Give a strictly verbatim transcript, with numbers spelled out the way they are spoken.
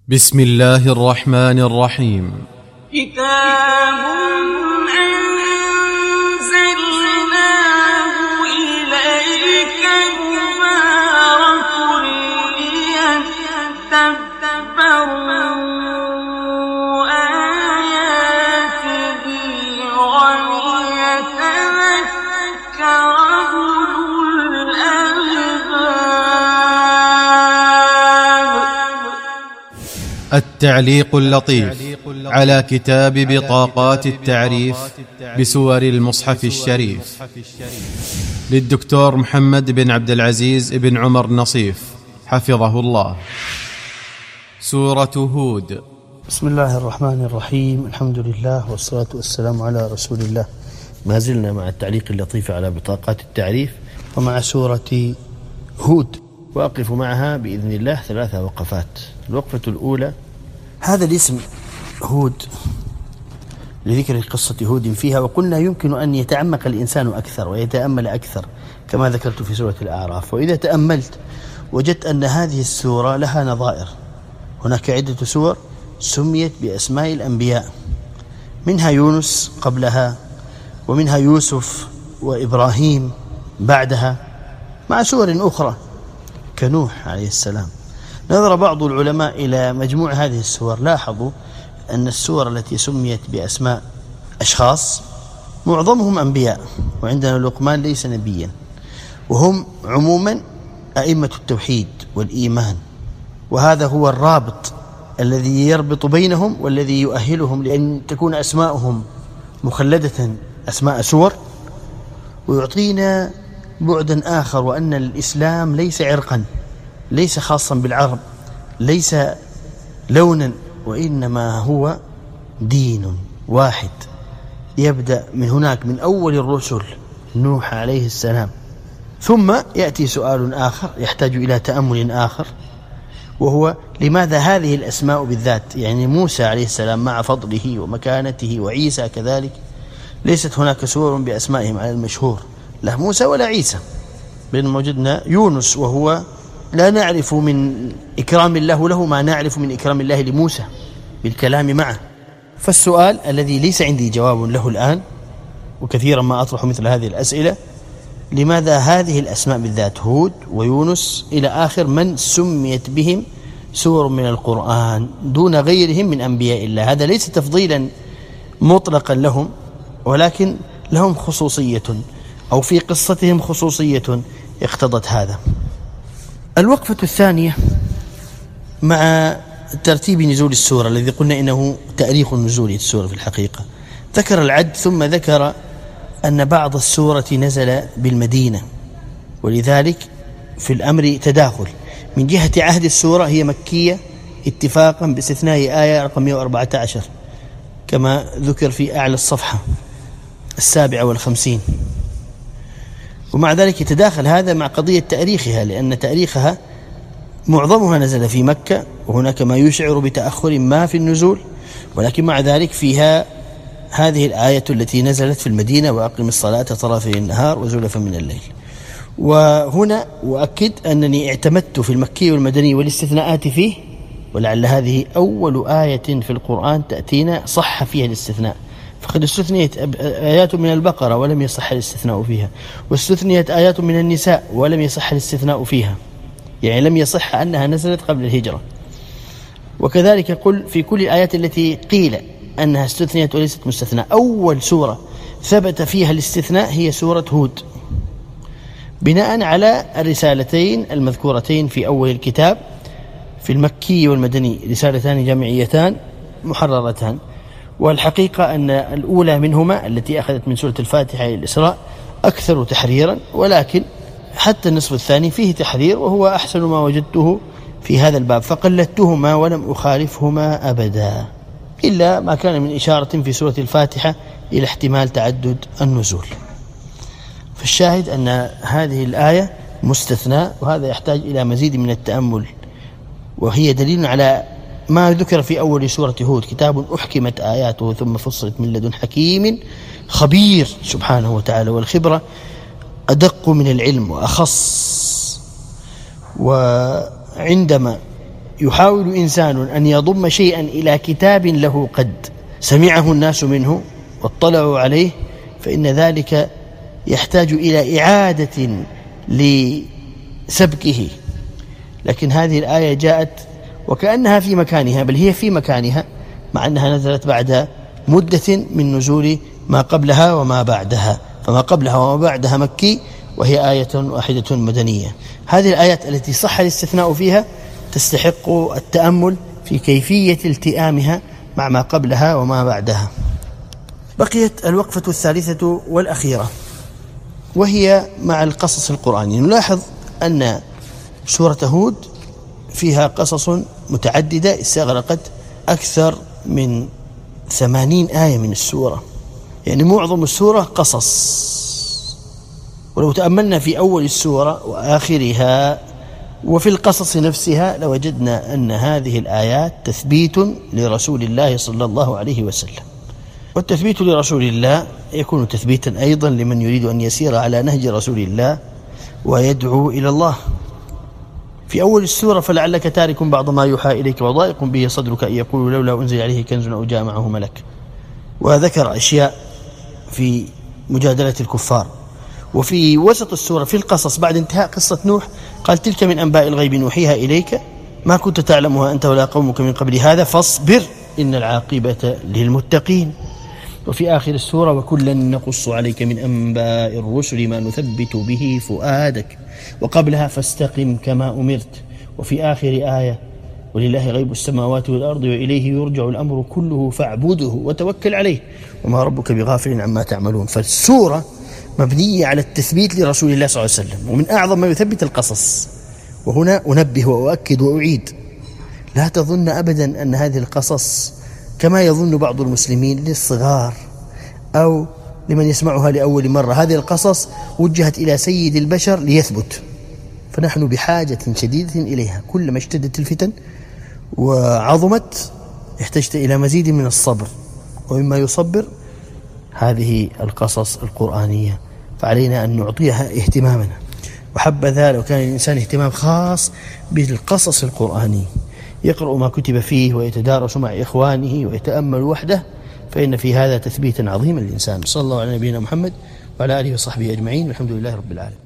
بسم الله الرحمن الرحيم. كتاب أنزلناه إليك مبارك ليدبروا آياته وليتذكر أولو الألباب. التعليق اللطيف على كتاب بطاقات التعريف بسور المصحف الشريف للدكتور محمد بن عبد العزيز بن عمر نصيف حفظه الله. سورة هود. بسم الله الرحمن الرحيم. الحمد لله والصلاة والسلام على رسول الله. ما زلنا مع التعليق اللطيف على بطاقات التعريف ومع سورة هود، وأقف معها بإذن الله ثلاثة وقفات. الوقفة الأولى، هذا الاسم هود لذكر قصة هود فيها، وقلنا يمكن أن يتعمق الإنسان أكثر ويتأمل أكثر كما ذكرت في سورة الأعراف. وإذا تأملت وجدت أن هذه السورة لها نظائر. هناك عدة سور سميت بأسماء الأنبياء، منها يونس قبلها، ومنها يوسف وإبراهيم بعدها، مع سور أخرى كنوح عليه السلام. نظر بعض العلماء إلى مجموع هذه السور، لاحظوا أن السور التي سميت بأسماء أشخاص معظمهم أنبياء، وعندنا لقمان ليس نبيا، وهم عموما أئمة التوحيد والإيمان، وهذا هو الرابط الذي يربط بينهم والذي يؤهلهم لأن تكون أسماءهم مخلدة أسماء سور. ويعطينا بعدا آخر، وأن الإسلام ليس عرقا، ليس خاصا بالعرب، ليس لونا، وإنما هو دين واحد يبدأ من هناك من أول الرسل نوح عليه السلام. ثم يأتي سؤال آخر يحتاج إلى تأمل آخر، وهو لماذا هذه الأسماء بالذات؟ يعني موسى عليه السلام مع فضله ومكانته، وعيسى كذلك، ليست هناك سور بأسمائهم على المشهور، لا موسى ولا عيسى، بينما وجدنا يونس وهو لا نعرف من إكرام الله له ما نعرف من إكرام الله لموسى بالكلام معه. فالسؤال الذي ليس عندي جواب له الآن، وكثيرا ما أطرح مثل هذه الأسئلة، لماذا هذه الأسماء بالذات هود ويونس إلى آخر من سميت بهم سور من القرآن دون غيرهم من أنبياء الله؟ هذا ليس تفضيلا مطلقا لهم، ولكن لهم خصوصية، أو في قصتهم خصوصية اقتضت هذا. الوقفة الثانية مع ترتيب نزول السورة الذي قلنا إنه تاريخ نزول السورة في الحقيقة. ذكر العد، ثم ذكر أن بعض السورة نزل بالمدينة، ولذلك في الأمر تداخل. من جهة عهد السورة هي مكية اتفاقا باستثناء آية رقم مئة وأربعة عشر كما ذكر في أعلى الصفحة السابعة والخمسين. ومع ذلك يتداخل هذا مع قضية تاريخها، لأن تاريخها معظمها نزل في مكة، وهناك ما يشعر بتأخر ما في النزول، ولكن مع ذلك فيها هذه الآية التي نزلت في المدينة: وأقم الصلاة طرفي النهار وزلفا من الليل. وهنا أؤكد أنني اعتمدت في المكي والمدني والاستثناءات فيه، ولعل هذه أول آية في القرآن تأتينا صح فيها الاستثناء، فقد استثنيت آيات من البقرة ولم يصح الاستثناء فيها، واستثنيت آيات من النساء ولم يصح الاستثناء فيها، يعني لم يصح أنها نزلت قبل الهجرة. وكذلك قل في كل الآيات التي قيل أنها استثنيت وليست مستثناء، أول سورة ثبت فيها الاستثناء هي سورة هود، بناء على الرسالتين المذكورتين في أول الكتاب في المكي والمدني، رسالتان جامعيتان محررتان. والحقيقة أن الأولى منهما التي أخذت من سورة الفاتحة إلى الإسراء أكثر تحريرا، ولكن حتى النصف الثاني فيه تحرير، وهو أحسن ما وجدته في هذا الباب، فقلدتهما ولم أخالفهما أبدا، إلا ما كان من إشارة في سورة الفاتحة إلى احتمال تعدد النزول. فالشاهد أن هذه الآية مستثنى، وهذا يحتاج إلى مزيد من التأمل، وهي دليل على ما ذكر في أول سورة هود: كتاب أحكمت آياته ثم فصلت من لدن حكيم خبير سبحانه وتعالى. والخبرة أدق من العلم وأخص. وعندما يحاول إنسان أن يضم شيئا إلى كتاب له قد سمعه الناس منه واطلعوا عليه، فإن ذلك يحتاج إلى إعادة لسبكه. لكن هذه الآية جاءت وكأنها في مكانها، بل هي في مكانها، مع أنها نزلت بعد مدة من نزول ما قبلها وما بعدها، فما قبلها وما بعدها مكي، وهي آية واحدة مدنية. هذه الآيات التي صح الاستثناء فيها تستحق التأمل في كيفية التئامها مع ما قبلها وما بعدها. بقيت الوقفة الثالثة والأخيرة، وهي مع القصص القرآني. نلاحظ أن سورة هود فيها قصص متعددة استغرقت أكثر من ثمانين آية من السورة، يعني معظم السورة قصص. ولو تأملنا في أول السورة وآخرها وفي القصص نفسها لوجدنا أن هذه الآيات تثبيت لرسول الله صلى الله عليه وسلم. والتثبيت لرسول الله يكون تثبيتا أيضا لمن يريد أن يسير على نهج رسول الله ويدعو إلى الله. في أول السورة فلعلك تارك بعض ما يوحى إليك وضائق به صدرك أن يقول لولا أنزل عليه كنز أو جاء معه ملك. وذكر أشياء في مجادلة الكفار. وفي وسط السورة في القصص بعد انتهاء قصة نوح قال تلك من أنباء الغيب نوحيها إليك ما كنت تعلمها أنت ولا قومك من قبل هذا فاصبر إن العاقبة للمتقين. وفي آخر السورة وكلا نقص عليك من أنباء الرسل ما نثبت به فؤادك، وقبلها فاستقم كما أمرت. وفي آخر آية ولله غيب السماوات والأرض وإليه يرجع الأمر كله فاعبده وتوكل عليه وما ربك بغافل عما تعملون. فالسورة مبنية على التثبيت لرسول الله صلى الله عليه وسلم، ومن أعظم ما يثبت القصص. وهنا أنبه وأؤكد وأعيد، لا تظن أبدا أن هذه القصص كما يظن بعض المسلمين للصغار أو لمن يسمعها لأول مرة. هذه القصص وجهت إلى سيد البشر ليثبت، فنحن بحاجة شديدة إليها. كلما اشتدت الفتن وعظمت احتجت إلى مزيد من الصبر، ومما يصبر هذه القصص القرآنية، فعلينا أن نعطيها اهتمامنا. وحبذا لو كان الإنسان اهتمام خاص بالقصص القرآني، يقرأ ما كتب فيه ويتدارس مع إخوانه ويتأمل وحده، فإن في هذا تثبيتا عظيما للإنسان. صلى الله على نبينا محمد وعلى آله وصحبه أجمعين، والحمد لله رب العالمين.